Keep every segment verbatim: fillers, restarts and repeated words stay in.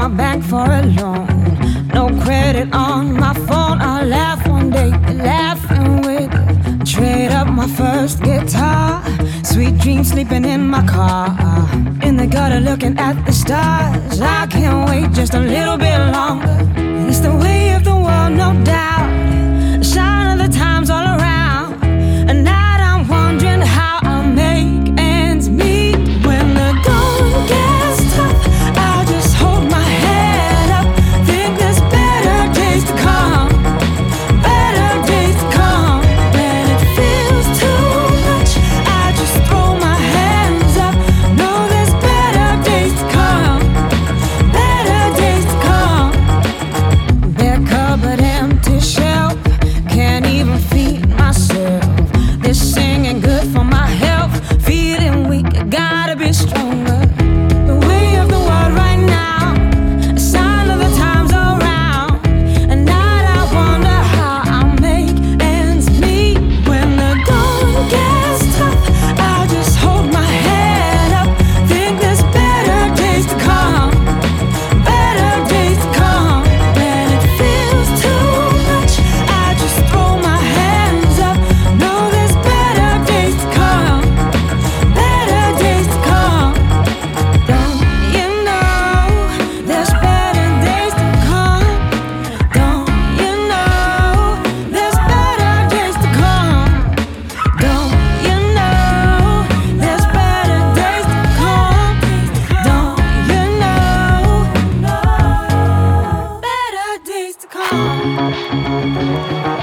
my bank for a loan. No credit on my phone. I laugh one day, laughing with it. Trade up my first guitar. Sweet dreams sleeping in my car. In the gutter looking at the stars. I can't wait just a little bit longer. It's the way of the world, no doubt. The sign of the times all around. At night I'm wondering how I'll make ends meet. When the going gets tough, I'll just hold my head up. Think there's better days to come. Better days to come. When it feels too much, I just throw my hands up. Know there's better days to come. Better days to come. Bare cupboard, empty shelf. Can't even feed myself. This singing good for my health. Feeling weak, I gotta be stronger. The way of the world right now. A sign of the times around. At night I wonder how I'll make ends meet. When the going gets tough, I'll just hold my head up. Think there's better days to come. Better days to come. When it feels too much, I just throw my hands up. Know there's better days to come. Better days to come. Don't you know there's better days to come? Don't you know there's better days to come? Don't you know there's better days to come? Don't you know better days to come?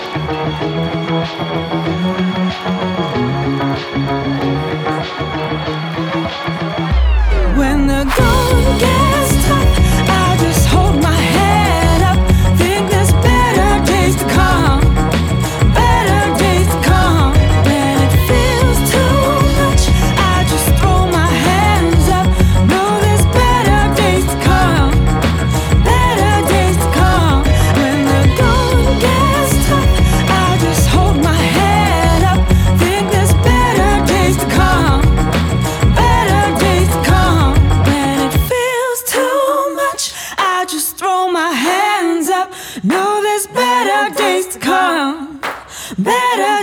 When the going gets tough, I'll just hold my head up. Think there's better days to come. Better days to come. When it feels too much, I just throw my hands up. Know there's better days to come. Better days to come. When the going gets tough, I'll just hold my head up. Think there's better days to come. Better days to come. When it feels too much, I just throw my hands up. Know there's better days to come. Better